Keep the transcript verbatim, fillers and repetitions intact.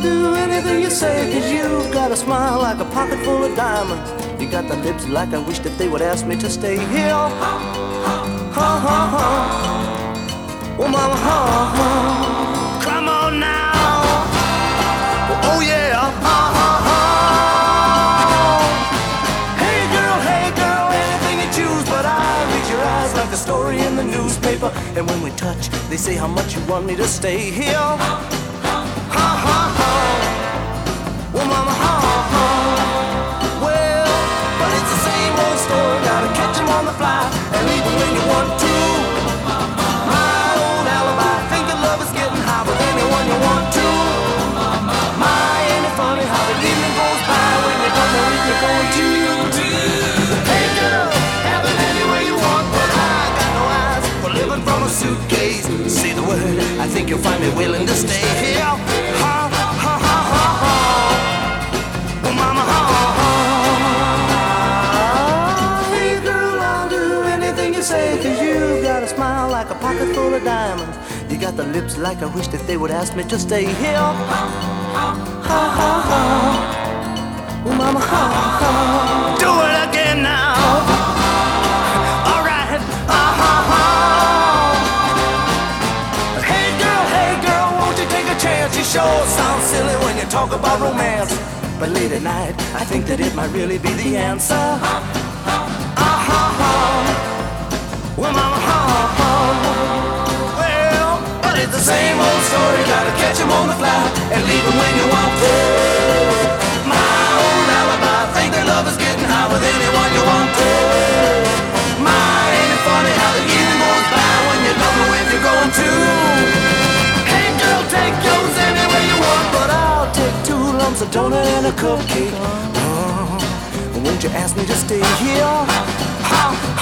do anything you say, cause you've got a smile like a pocket full of diamonds. You got the lips like I wish that they would ask me to stay here. Ha, ha, ha, ha. Oh, mama, ha, ha. Come on now. Oh, yeah. Ha, ha, ha. Hey, girl, hey, girl, anything you choose, but I read your eyes like a story in the newspaper. And when we touch, they say how much you want me to stay here. Ha, ha, ha. Oh, mama, ha, ha. Well, but it's the same old story. Gotta catch 'em on the fly and leave 'em when you want to. My old alibi, thinking love is getting high with anyone you want to. My, ain't it funny how the evening goes by when you don't know if you're going to. Hey girl, have it any way you want, but I got no eyes for living from a suitcase. Say the word, I think you'll find me willing to stay here. Ha, ha, ha, ha, ha. Oh, mama, ha, ha. Hey girl, I'll do anything you say, cause you got a smile like a pocket full of diamonds. You got the lips like I wish that they would ask me to stay here. Ha, ha, ha, ha. Oh, mama, ha, ha. Do it again now. All right. Ah, ha, ha. Hey girl, hey girl, won't you take a chance? You sure sound silly when you talk about romance, but late at night, I think that it might really be the answer. Ha, ha, ah, ha, ha. Well, mama, ha, ha. Well, but it's the same old story. Gotta catch 'em on the fly and leave 'em when you want to. My old alibi, think that love is getting high with anyone you want to. My, ain't it funny how the evening goes by when you don't know if you're going to. Hey girl, take yours any way you want, but I'll take two lumps of donut and a cupcake. Oh, won't you ask me to stay here? Ha,